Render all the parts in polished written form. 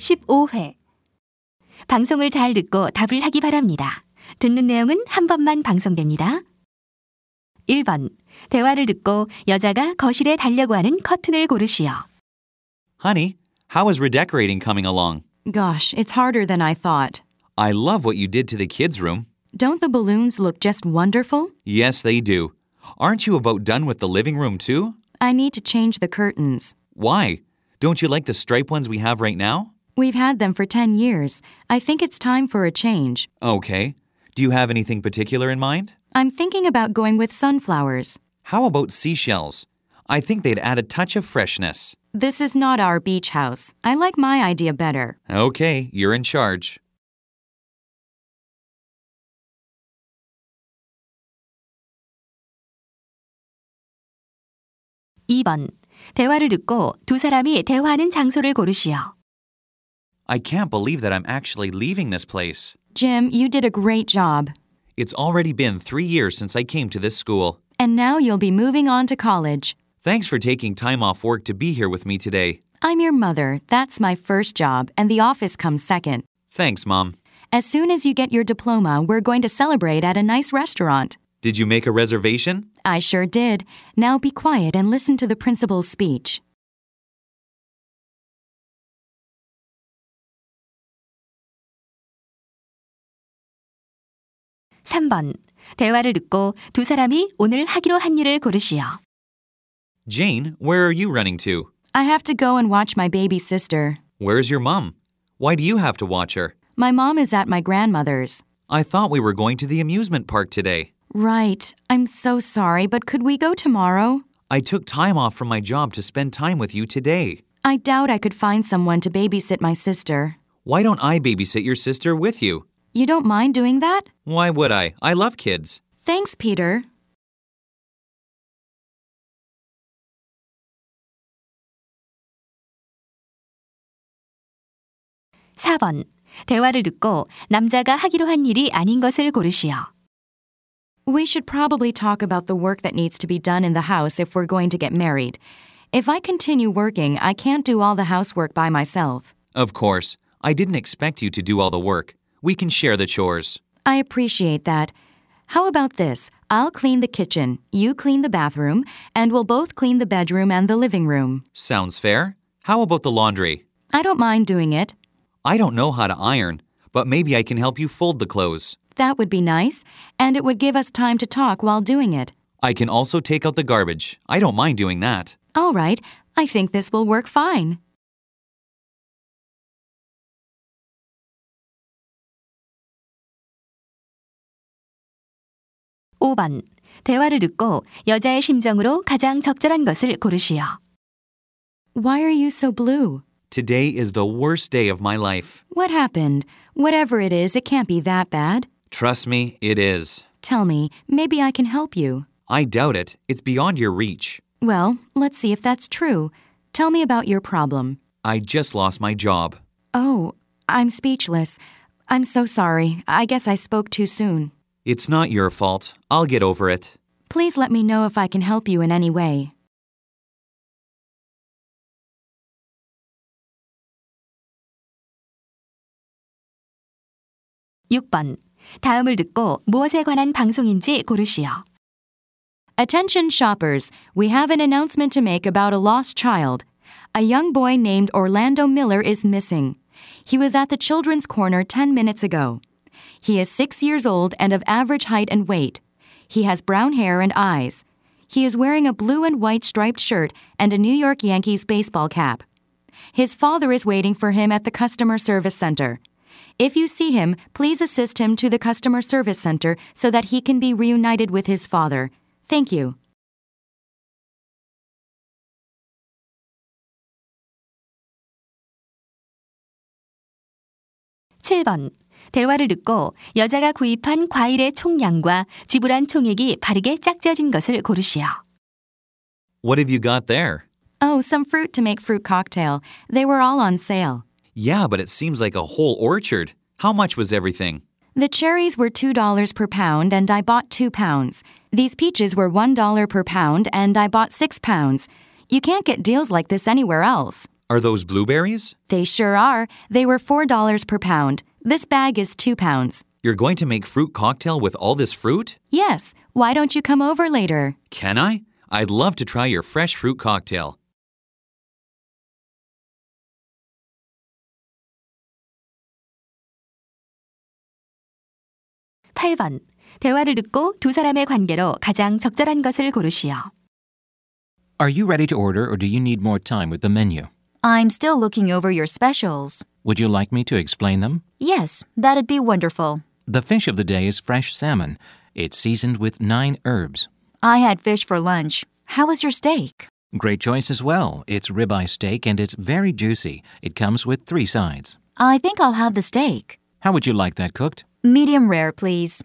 15회. 방송을 잘 듣고 답을 하기 바랍니다. 듣는 내용은 한 번만 방송됩니다. 1번. 대화를 듣고 여자가 거실에 달려고 하는 커튼을 고르시오. Honey, how is redecorating coming along? Gosh, it's harder than I thought. I love what you did to the kids' room. Don't the balloons look just wonderful? Yes, they do. Aren't you about done with the living room too? I need to change the curtains. Why? Don't you like the striped ones we have right now? We've had them for 10 years. I think it's time for a change. Okay. Do you have anything particular in mind? I'm thinking about going with sunflowers. How about seashells? I think they'd add a touch of freshness. This is not our beach house. I like my idea better. Okay, you're in charge. 2번. 대화를 듣고 두 사람이 대화하는 장소를 고르시오. I can't believe that I'm actually leaving this place. Jim, you did a great job. It's already been 3 years since I came to this school. And now you'll be moving on to college. Thanks for taking time off work to be here with me today. I'm your mother. That's my first job, and the office comes second. Thanks, Mom. As soon as you get your diploma, we're going to celebrate at a nice restaurant. Did you make a reservation? I sure did. Now be quiet and listen to the principal's speech. (3번) 대화를 듣고 두 사람이 오늘 하기로 한 일을 고르시오. Jane, where are you running to? I have to go and watch my baby sister. Where's your mom? Why do you have to watch her? My mom is at my grandmother's. I thought we were going to the amusement park today. Right. I'm so sorry, but could we go tomorrow? I took time off from my job to spend time with you today. I doubt I could find someone to babysit my sister. Why don't I babysit your sister with you? You don't mind doing that? Why would I? I love kids. Thanks, Peter. (4번) 대화를 듣고 남자가 하기로 한 일이 아닌 것을 고르시오. We should probably talk about the work that needs to be done in the house if we're going to get married. If I continue working, I can't do all the housework by myself. Of course. I didn't expect you to do all the work. We can share the chores. I appreciate that. How about this? I'll clean the kitchen, you clean the bathroom, and we'll both clean the bedroom and the living room. Sounds fair. How about the laundry? I don't mind doing it. I don't know how to iron, but maybe I can help you fold the clothes. That would be nice, and it would give us time to talk while doing it. I can also take out the garbage. I don't mind doing that. All right, I think this will work fine. (5번) 대화를 듣고 여자의 심정으로 가장 적절한 것을 고르시오. Why are you so blue? Today is the worst day of my life. What happened? Whatever it is, it can't be that bad. Trust me, it is. Tell me, maybe I can help you. I doubt it. It's beyond your reach. Well, let's see if that's true. Tell me about your problem. I just lost my job. Oh, I'm speechless. I'm so sorry. I guess I spoke too soon. It's not your fault. I'll get over it. Please let me know if I can help you in any way. (6번) 다음을 듣고 무엇에 관한 방송인지 고르시오. Attention shoppers, we have an announcement to make about a lost child. A young boy named Orlando Miller is missing. He was at the children's corner 10 minutes ago. He is 6 years old and of average height and weight. He has brown hair and eyes. He is wearing a blue and white striped shirt and a New York Yankees baseball cap. His father is waiting for him at the customer service center. If you see him, please assist him to the customer service center so that he can be reunited with his father. Thank you. (7번) 대화를 듣고 여자가 구입한 과일의 총량과 지불한 총액이 바르게 짝지어진 것을 고르시오. What have you got there? Oh, some fruit to make fruit cocktail. They were all on sale. Yeah, but it seems like a whole orchard. How much was everything? The cherries were $2 per pound and I bought 2 pounds. These peaches were $1 per pound and I bought 6 pounds. You can't get deals like this anywhere else. Are those blueberries? They sure are. They were $4 per pound. This bag is 2 pounds. You're going to make fruit cocktail with all this fruit? Yes. Why don't you come over later? Can I? I'd love to try your fresh fruit cocktail. (8번) 대화를 듣고 두 사람의 관계로 가장 적절한 것을 고르시오. Are you ready to order or do you need more time with the menu? I'm still looking over your specials. Would you like me to explain them? Yes, that'd be wonderful. The fish of the day is fresh salmon. It's seasoned with 9 herbs. I had fish for lunch. How was your steak? Great choice as well. It's ribeye steak and it's very juicy. It comes with 3 sides. I think I'll have the steak. How would you like that cooked? Medium rare, please.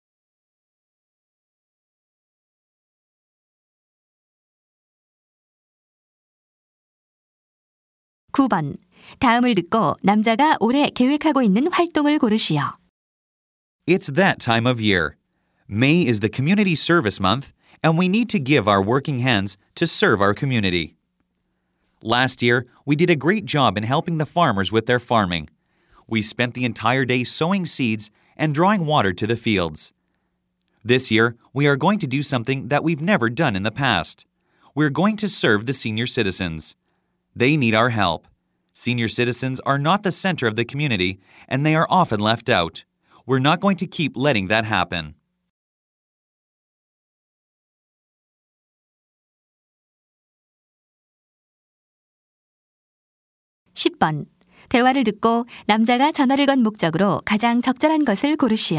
(9번) 다음을 듣고 남자가 올해 계획하고 있는 활동을 고르시오. It's that time of year. May is the Community Service Month, and we need to give our working hands to serve our community. Last year, we did a great job in helping the farmers with their farming. We spent the entire day sowing seeds and drawing water to the fields. This year, we are going to do something that we've never done in the past. We're going to serve the senior citizens. They need our help. Senior citizens are not the center of the community, and they are often left out. We're not going to keep letting that happen. (10번) 대화를 듣고 남자가 전화를 건 목적으로 가장 적절한 것을 고르시오.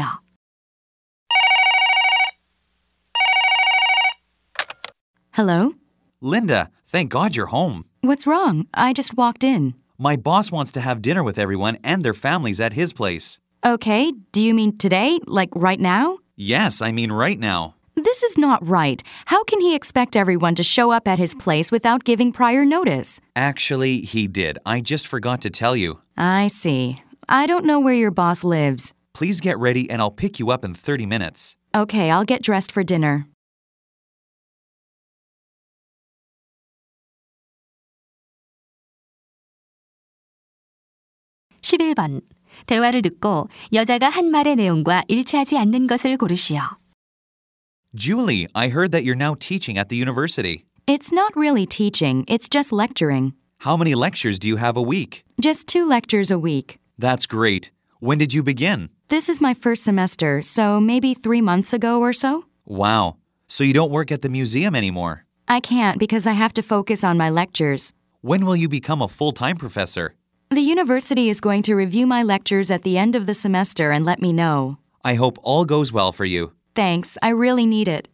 Hello? Linda, thank God you're home. What's wrong? I just walked in. My boss wants to have dinner with everyone and their families at his place. Okay, do you mean today? Like right now? Yes, I mean right now. This is not right. How can he expect everyone to show up at his place without giving prior notice? Actually, he did. I just forgot to tell you. I see. I don't know where your boss lives. Please get ready and I'll pick you up in 30 minutes. Okay, I'll get dressed for dinner. (11번) 대화를 듣고 여자가 한 말의 내용과 일치하지 않는 것을 고르시오. Julie, I heard that you're now teaching at the university. It's not really teaching, it's just lecturing. How many lectures do you have a week? Just 2 lectures a week. That's great. When did you begin? This is my first semester, so maybe 3 months ago or so. Wow. So you don't work at the museum anymore? I can't because I have to focus on my lectures. When will you become a full-time professor? The university is going to review my lectures at the end of the semester and let me know. I hope all goes well for you. Thanks, I really need it.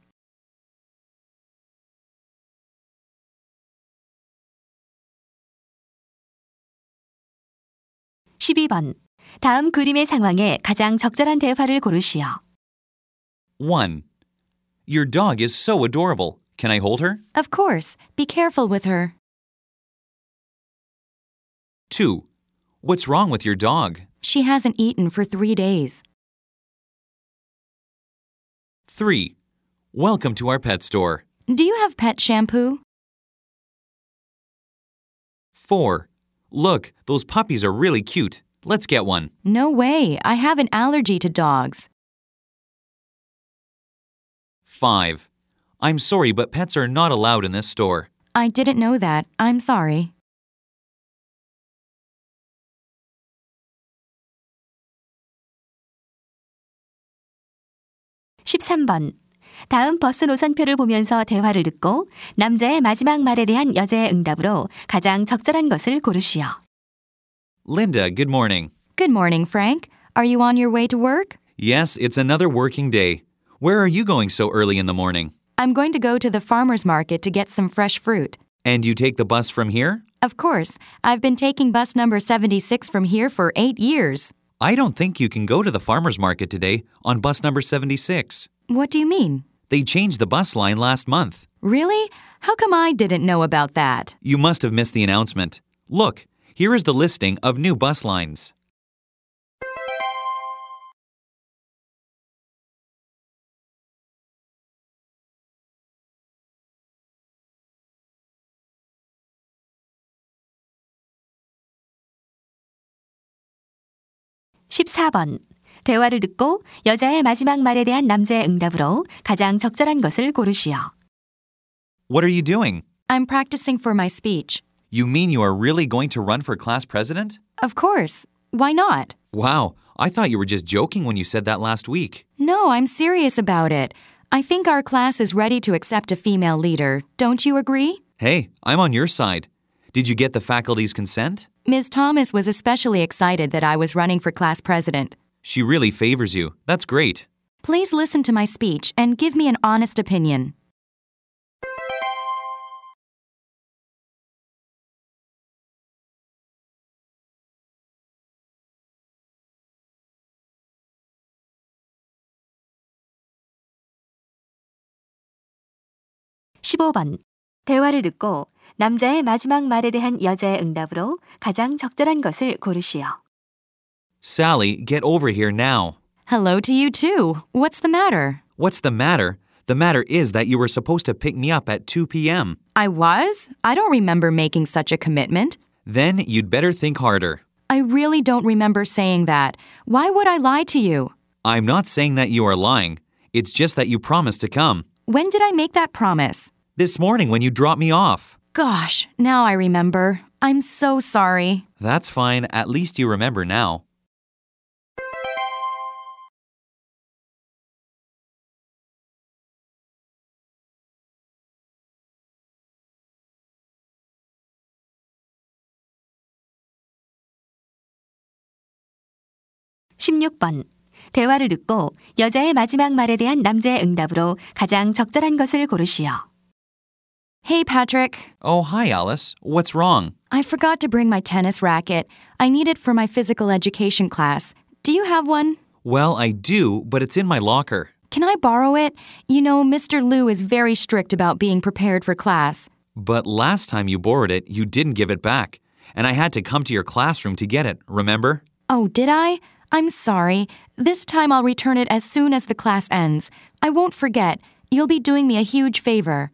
(12번) 다음 그림의 상황에 가장 적절한 대화를 고르시오. 1. Your dog is so adorable. Can I hold her? Of course, be careful with her. 2. What's wrong with your dog? She hasn't eaten for 3 days. 3. Welcome to our pet store. Do you have pet shampoo? 4. Look, those puppies are really cute. Let's get one. No way, I have an allergy to dogs. 5. I'm sorry, but pets are not allowed in this store. I didn't know that. I'm sorry. (13번) 다음 버스 노선표를 보면서 대화를 듣고 남자의 마지막 말에 대한 여자의 응답으로 가장 적절한 것을 고르시오. Linda, good morning. Good morning, Frank. Are you on your way to work? Yes, it's another working day. Where are you going so early in the morning? I'm going to go to the farmer's market to get some fresh fruit. And you take the bus from here? Of course. I've been taking bus number 76 from here for 8 years. I don't think you can go to the farmer's market today on bus number 76. What do you mean? They changed the bus line last month. Really? How come I didn't know about that? You must have missed the announcement. Look, here is the listing of new bus lines. 14번. 대화를 듣고 여자의 마지막 말에 대한 남자의 응답으로 가장 적절한 것을 고르시오. What are you doing? I'm practicing for my speech. You mean you are really going to run for class president? Of course. Why not? Wow, I thought you were just joking when you said that last week. No, I'm serious about it. I think our class is ready to accept a female leader. Don't you agree? Hey, I'm on your side. Did you get the faculty's consent? Ms. Thomas was especially excited that I was running for class president. She really favors you. That's great. Please listen to my speech and give me an honest opinion. (15번) 대화를 듣고 남자의 마지막 말에 대한 여자의 응답으로 가장 적절한 것을 고르시오. Sally, get over here now. Hello to you too. What's the matter? What's the matter? The matter is that you were supposed to pick me up at 2 p.m. I was? I don't remember making such a commitment. Then you'd better think harder. I really don't remember saying that. Why would I lie to you? I'm not saying that you are lying. It's just that you promised to come. When did I make that promise? This morning when you dropped me off. Gosh, now I remember. I'm so sorry. That's fine. At least you remember now. (16번) 대화를 듣고 여자의 마지막 말에 대한 남자의 응답으로 가장 적절한 것을 고르시오. Hey, Patrick. Oh, hi, Alice. What's wrong? I forgot to bring my tennis racket. I need it for my physical education class. Do you have one? Well, I do, but it's in my locker. Can I borrow it? You know, Mr. Liu is very strict about being prepared for class. But last time you borrowed it, you didn't give it back. And I had to come to your classroom to get it, remember? Oh, did I? I'm sorry. This time I'll return it as soon as the class ends. I won't forget. You'll be doing me a huge favor.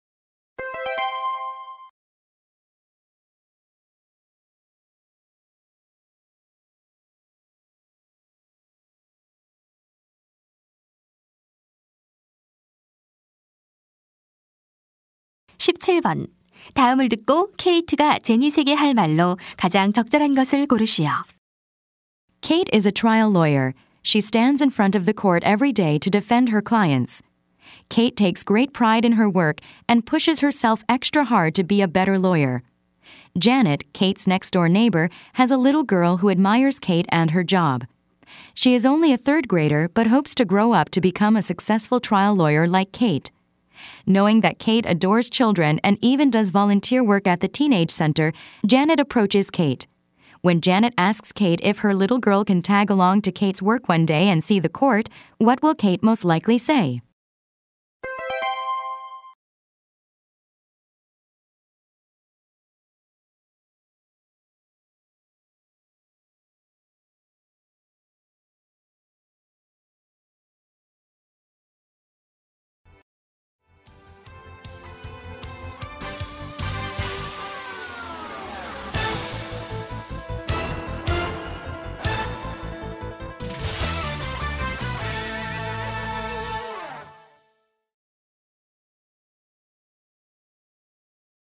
(17번) 다음을 듣고 케이트가 제닛에게 할 말로 가장 적절한 것을 고르시오. Kate is a trial lawyer. She stands in front of the court every day to defend her clients. Kate takes great pride in her work and pushes herself extra hard to be a better lawyer. Janet, Kate's next-door neighbor, has a little girl who admires Kate and her job. She is only a third grader but hopes to grow up to become a successful trial lawyer like Kate. Knowing that Kate adores children and even does volunteer work at the teenage center, Janet approaches Kate. When Janet asks Kate if her little girl can tag along to Kate's work one day and see the court, what will Kate most likely say?